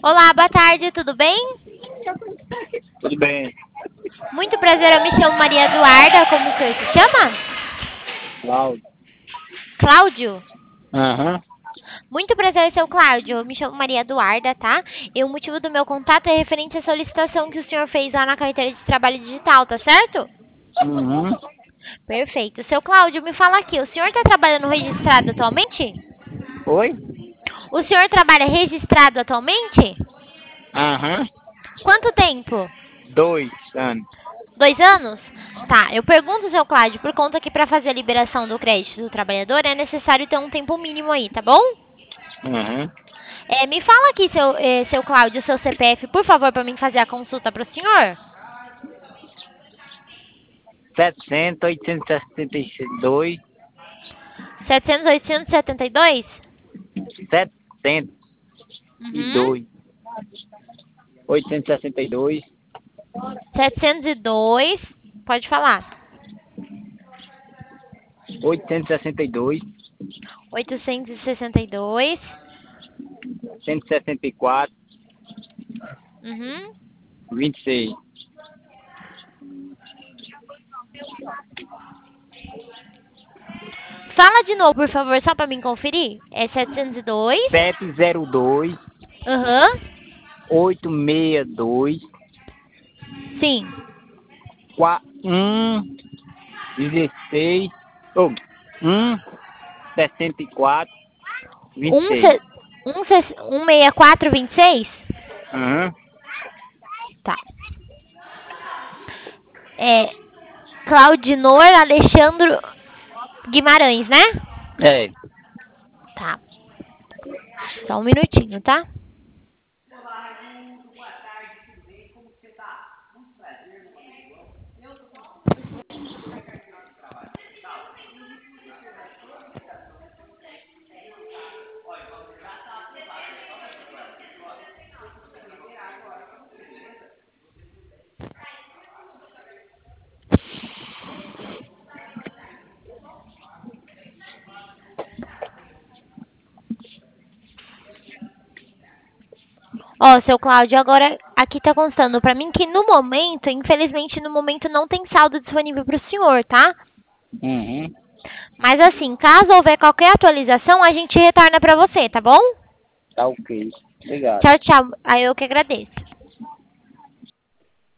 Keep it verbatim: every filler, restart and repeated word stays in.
Olá, boa tarde, tudo bem? Tudo bem. Muito prazer, eu me chamo Maria Eduarda, como o senhor se chama? Cláudio. Cláudio? Aham. Muito prazer, seu Cláudio, eu me chamo Maria Eduarda, tá? E o motivo do meu contato é referente à solicitação que o senhor fez lá na carteira de trabalho digital, tá certo? Uhum. Perfeito. Seu Cláudio, me fala aqui, o senhor está trabalhando registrado atualmente? Oi? O senhor trabalha registrado atualmente? Aham. Quanto tempo? Dois anos. Dois anos? Tá, eu pergunto, seu Cláudio, por conta que para fazer a liberação do crédito do trabalhador é necessário ter um tempo mínimo aí, tá bom? Uhum. É, me fala aqui, seu, eh, seu Cláudio, seu C P F, por favor, para mim fazer a consulta para o senhor. setecentos, oitocentos e sessenta e dois. setecentos, oitocentos e setenta e dois? setecentos e Uhum. dois. oitocentos e sessenta e dois. setecentos e dois. Pode falar. oitocentos e sessenta e dois. oitocentos e sessenta e dois. cento e sessenta e quatro. Uhum. vinte e seis. Fala de novo, por favor, só para mim conferir. É setecentos e dois. sete zero dois. Aham. oitocentos e sessenta e dois. Sim. um. dezesseis. Oh, um. sessenta e quatro. vinte e um, seis. se, um, se, um seis quatro vinte e seis? Aham. Tá. É Claudinor Alexandre Guimarães, né? É. Tá. Só um minutinho, tá? Ó, seu Cláudio, agora aqui tá constando pra mim que no momento, infelizmente no momento não tem saldo disponível pro senhor, tá? Uhum. Mas assim, caso houver qualquer atualização, a gente retorna pra você, tá bom? Tá ok. Obrigado. Tchau, tchau. Aí eu que agradeço.